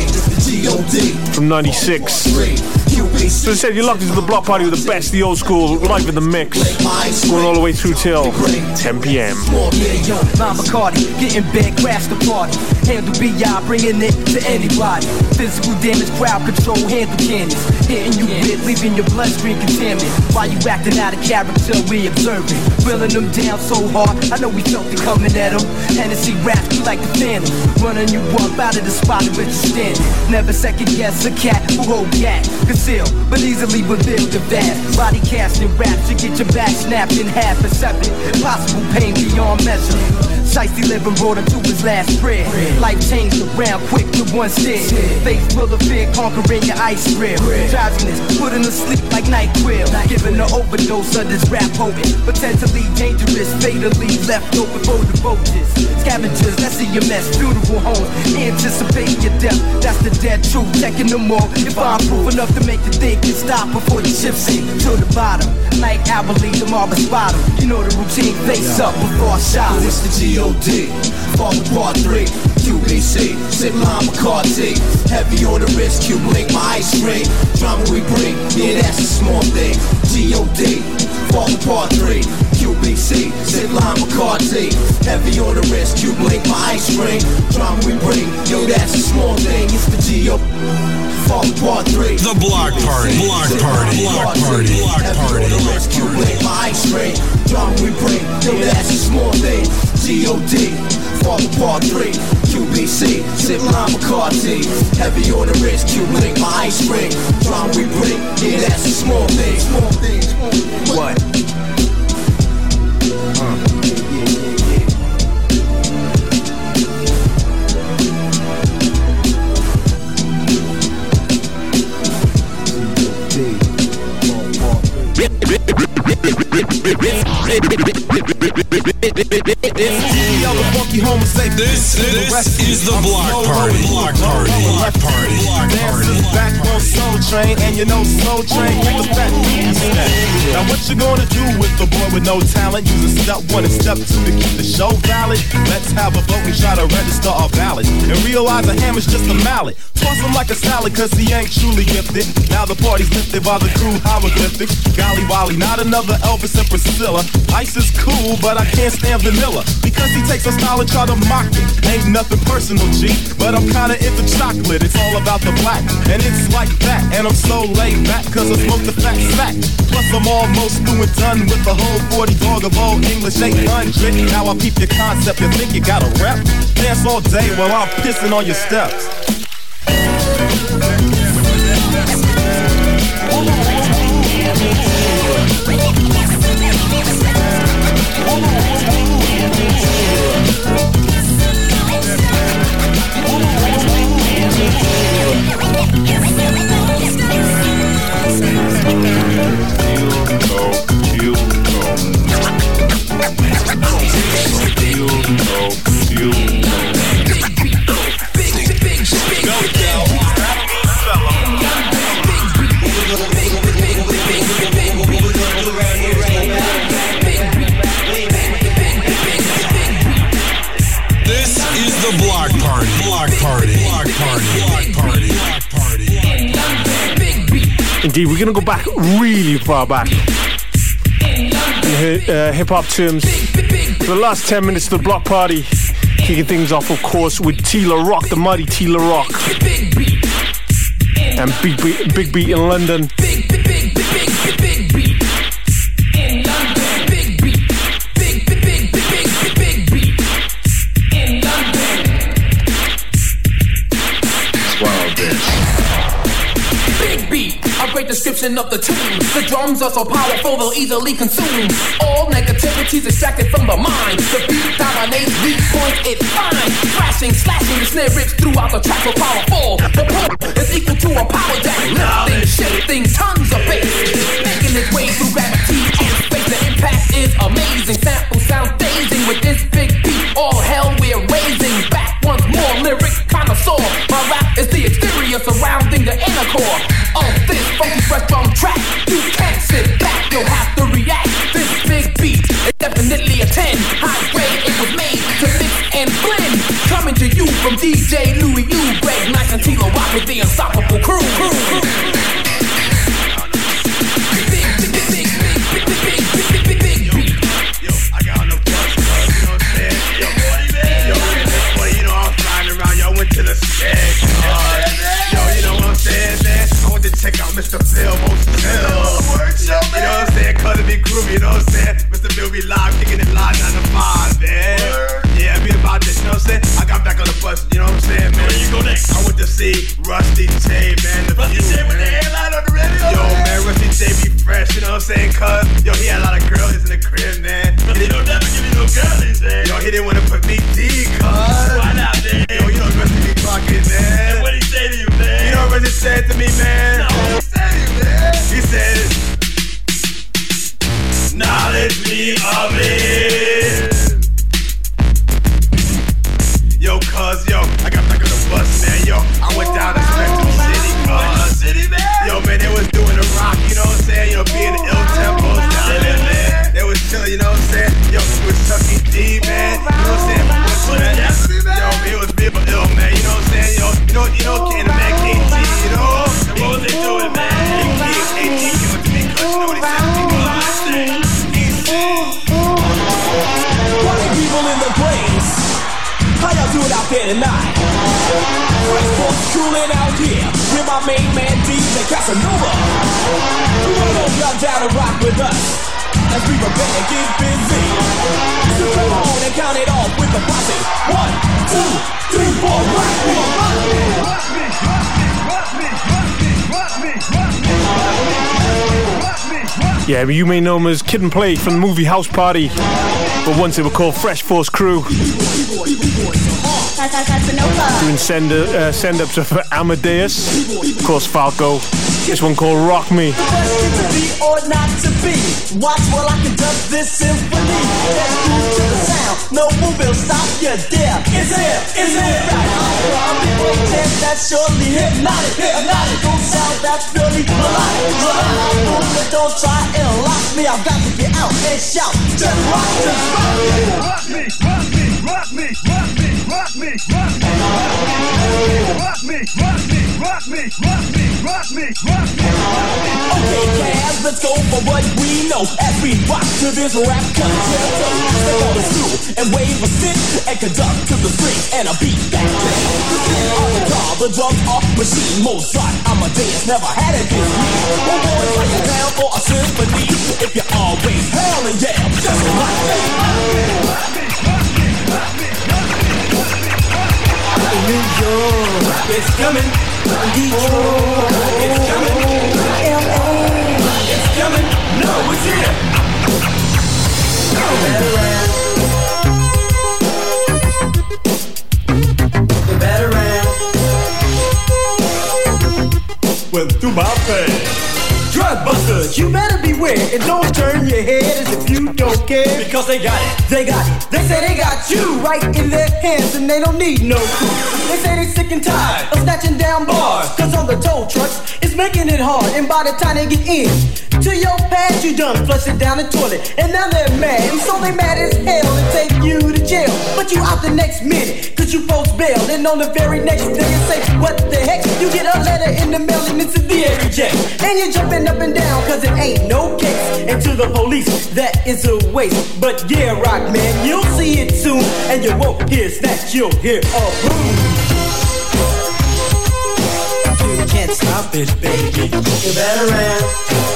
from ninety-six. So I said, you're locked into the block party with the best of the old school, live in the mix. Going all the way through till ten p.m.
Line Bacardi, getting big, crash the party. Handle B I, bringing it to anybody. Physical damage, crowd control, handle cannons. Hitting you with, leaving your bloodstream contaminated. While you acting out of character, we observing. Drilling them down so hard, I know we felt it coming at them. Hennessy raps, we like the phantom. Running you up out of the spot in which you stand. Never second guess a cat who hold gas. Conceal, but easily reveal the vast. Body casting raps, you get your back snapped in half. Accepted, impossible pain beyond measure. Shiesty living brought him to his last prayer. Life changed around quick to one stare. Face full of fear, conquering your ice grill. Drowsiness, putting to sleep like NyQuil. Giving an overdose of this rap potent. Potentially dangerous, fatally left open for the vultures. Scavengers, that's in your mess, funeral homes. Anticipate your death, that's the dead truth. Checking them all, if I'm proof enough to make you think you stop before your ship sink to the bottom. Like Abilene, the Marvin Spottom. You know the routine, face up before I shot.
It's the G O D, Father Part three, Q B C, Sip Line McCarthy. Heavy on the wrist, Cube Link, my ice ring. Drama we bring, yeah, that's a small thing. G O D, Father Part three, Q B C, Sip Line McCarthy. Heavy on the wrist, Cube Link, my ice ring. Drama we bring, yo, that's a small thing. It's the G O D. Part three.
The block party, block party, block party, block party, block party.
My ice ring, drama we bring, yo, that's a small thing. G O D, Father Part three, Q B C, Sip Line McCarthy. Heavy on the wrist, Q Link, my ice ring. Drama we bring, yeah, that's a small thing. Small thing, small thing. What? Uh.
Rip, rip, rip, rip, rip.
This, this is the Block Party. Block Party. Block Party. Block Party.
Back on Soul Train, and you know Soul Train with the fat step. Now what you gonna do with the boy with no talent? Use a step one and step two to keep the show valid. Let's have a vote and try to register our ballot, and realize a hammer's just a mallet. Toss him like a salad, cause he ain't truly gifted. Now the party's lifted by the crew hieroglyphics. Golly Wally, not another Elvis and Priscilla. Ice is cool, but I can't stand vanilla, because he takes a style and try to mock it. Ain't nothing personal, G, but I'm kinda into chocolate. It's all about the black, and it's like that. And I'm so laid back, cause I smoke the fat sack. Plus I'm almost through and done with the whole forty dog of old English eight hundred. Now I peep your concept, you think you got a rep? Dance all day while I'm pissing on your steps.
The Block Party. Block Party. Block Party. Block Party. Block Party.
Indeed, we're gonna go back really far back in uh, hip hop terms. For the last ten minutes of the Block Party, kicking things off, of course, with T-La Rock, the mighty T-La Rock, and Big Beat, Big Beat in London.
Great description of the tune. The drums are so powerful they'll easily consume all negativities extracted from the mind. The beat dominates, weak points, it's fine. Flashing, slashing, the snare rips throughout the track so powerful. The pump is equal to a power jack. Lifting, shifting, tons of bass, making its way through gravity and space. The impact is amazing. Sample sound dazing with this big beat. All hell we're raising. Back once more, lyrics connoisseur. My rap is the exterior surrounding the inner core of this funky fresh drum track. You can't sit back, you'll have to react. This big beat is definitely a ten. High grade, it was made to mix and blend. Coming to you from D J Louis U, Greg Nice and T-La Rock with the unstoppable crew. crew, crew.
Check out Mister Bill, most chill. You know what I'm saying? Cause it be groovy, you know what I'm saying? Mister Bill be live, kicking it live nine to five, man. Yeah, be about this, you know what I'm saying? I got back on the bus, you know what I'm saying, man? Where you go next? I went to see Rusty J, man. The Rusty J with the hairline on the radio? Yo, man, Rusty J be fresh, you know what I'm saying? Cause, yo, he had a lot of girlies in the crib, man. Rusty don't never give me no girlies, man. Yo, he didn't want to put me D, cuz. Why not, man? Yo, you know Rusty be clocking, man. And what he say to you, man? You know what Rusty said to me, man? No. He said, knowledge me of it. Yo, cuz, yo, I got back on the bus, man. Yo, I went down to Spectrum City, cuz. City, man. Yo, man, they was doing the rock, you know what I'm saying? You know, being the ill tempos down there, man. They was chilling, you know what I'm saying? Yo, with Chucky D, man. You know what I'm saying? What's man? Yo, man, it was people ill, man. You know what I'm saying? Yo, you know, you know, Ken, man, K G, you know? What was they doing, man? K G came up to me, cuz, you know what he said to me, cuz? He said,
party people in the place. How y'all doing out there tonight? Fresh folks cooling out here with my main man D J Casanova. We wanna know if y'all down to rock with us as we prepare to get busy. So come on and count it off with the posse. One, two, three, four, rock me, rock me, rock me, rock me, rock me, rock me, rock me.
Yeah, you may know him as Kid and Play from the movie House Party, but once they were called Fresh Force Crew. Doing send, uh, send ups for Amadeus, of course Falco, This one called Rock Me.
The question to be or not to be. Watch while I conduct this symphony. Let's move to the sound. No one will stop you there. It's here, it's here. I'll be pretend that's surely hypnotic. Hypnotic, don't sound that's really melodic. Melodic, but don't try and lock me. I've got to get out and shout. Just rock, just rock me. Rock me, rock me, rock me, rock me, rock me, rock me, rock me, rock me, rock me, rock me, rock me, rock me. Okay, Cavs, let's go for what we know. As we rock to this rap concerto, step on the stool and wave a stick and conduct to the strings and a beat that clicks. The beat on the car, the drums are machine. Mozart, Amadeus, never had it this week. One more like a down for a symphony. If you're always howling, yeah, just rock me. Rock me, rock me, rock me, rock me, rock me, rock me. In New York, it's coming. In Detroit, it's coming. L A, it's coming. No, it's here. You better run. You better run. Went through my face. Drug busters, you better beware and don't turn your head as if you don't care. Because they got it, they got it. They say they got you right in their hands and they don't need no proof. They say they sick and tired of snatching down bars. Cause on the tow trucks, it's making it hard. And by the time they get in to your pad, you done flush it down the toilet. And now they're mad, and so they mad as hell and take you to jail. But you out the next minute, cause you post bail. And on the very next day you say, what the heck? You get a letter in the mail and it's a D A reject. And you're jumping up and down cause it ain't no case. And to the police, that is a waste. But yeah, rock man, you'll see it soon. And you won't hear snatch, you'll hear a boom. You can't stop it, baby. You better run.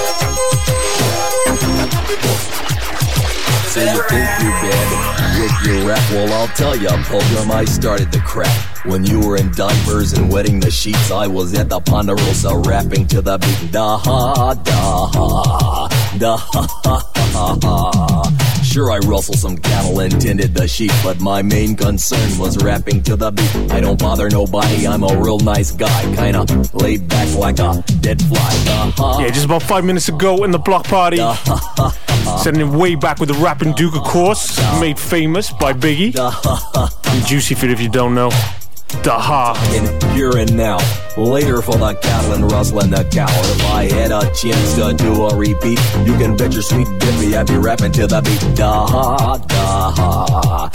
So you think you bad with your rap? Well, I'll tell ya, Pilgrim, I started the crap. When you were in diapers and wetting the sheets, I was at the Ponderosa rapping to the beat. Da ha, da ha, da ha ha ha ha. Sure, I rustled some cattle and tended the sheep, but my main concern was rapping to the beat. I don't bother nobody, I'm a real nice guy, kinda laid back like a dead fly. Da ha.
Yeah, just about five minutes ago in the block party. Da ha ha. Sending it way back with the rapping Duke, of course, made famous by Biggie. And Juicy Fit, if you don't know. Daha.
In here and now, later for the cattle and rustling the cow. If I had a chance to do a repeat, you can bet your sweet dippy I'd be rapping to the beat. Daha, daha,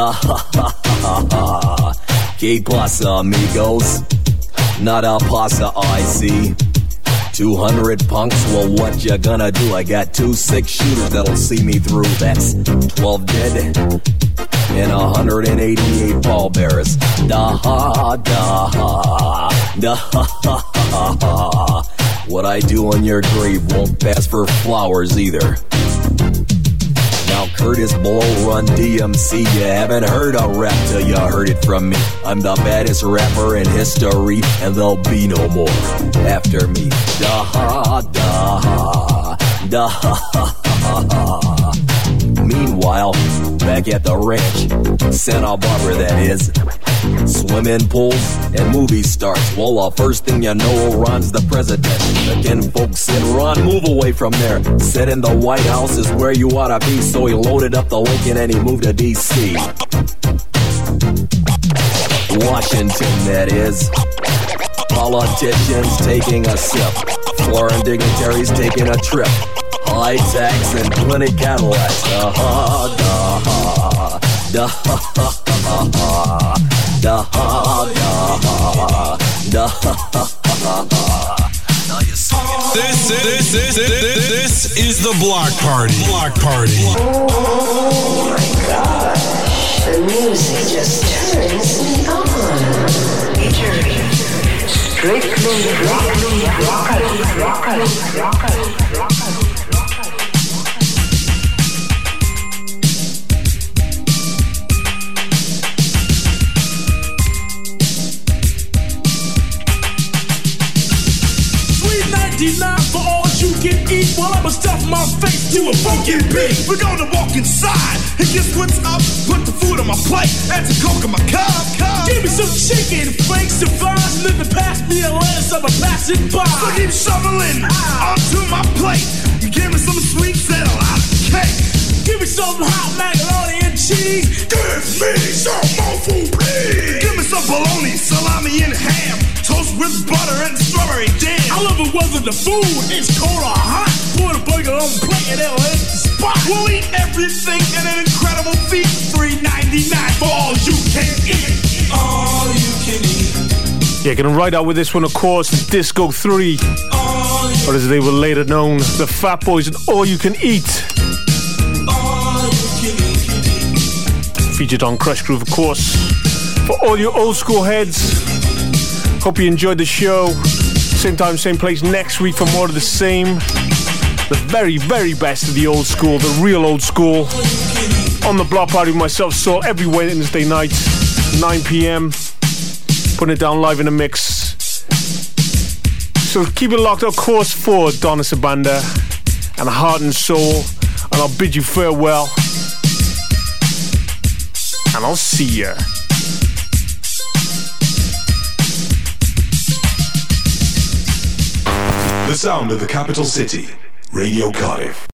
daha. Que pasa, amigos? Not a pasta, I see. two hundred punks, well what you gonna do? I got two six shooters that'll see me through. That's twelve dead and one hundred eighty-eight pallbearers. Da ha, da ha, da ha ha ha. What I do on your grave won't pass for flowers either. Now Curtis Blow, Run D M C, you haven't heard a rap till you heard it from me. I'm the baddest rapper in history, and there'll be no more after me. Da ha, da ha, da ha ha ha ha. Meanwhile, back at the ranch, Santa Barbara that is, swimming pools and movie stars. Well, the first thing you know, Ron's the president. Again, folks said, Ron, move away from there. Said in the White House is where you ought to be. So he loaded up the Lincoln and he moved to D C Washington, that is. Politicians taking a sip. Foreign dignitaries taking a trip. High tax and plenty Cadillacs. Da ha, da ha, da ha ha ha, da ha, da ha, da ha ha.
This, this, this, this, this is the Block Party. Block Party.
Oh my God. The music just turns me on. Strictly rock, rock, rock, rock, rock.
ninety-nine for all you can eat while I'ma stuff my face to a funky
funky beat. We're gonna walk inside and guess what's up? Put the food on my plate and some coke in my cup. cup.
Give me some chicken, flakes, and fries, living past me and lettuce, I'm a passing by.
So keep shoveling onto my plate. You give me some sweets and a lot of cake.
Give me some hot macaroni and cheese.
Give me some more food, please. Give me some bologna, salami, and ham. Toast with butter and strawberry jam.
I love it wasn't the food, it's cold or hot. Put a burger on the plate and it'll hit the spot.
We'll eat everything in an incredible feat. three ninety-nine for all you can eat.
All you can eat.
Yeah, gonna ride out with this one, of course, Disco three. Or as they were later known, the Fat Boys and All You Can Eat. Featured on Crush Groove, of course. For all you old school heads, hope you enjoyed the show. Same time, same place next week for more of the same. The very, very best of the old school, the real old school. On the Block Party with myself, Soul, every Wednesday night, nine p.m. Putting it down live in a mix. So keep it locked, of course, for Donna Sabanda and Heart and Soul. And I'll bid you farewell. And I'll see ya.
The sound of the capital city, Radio Cardiff.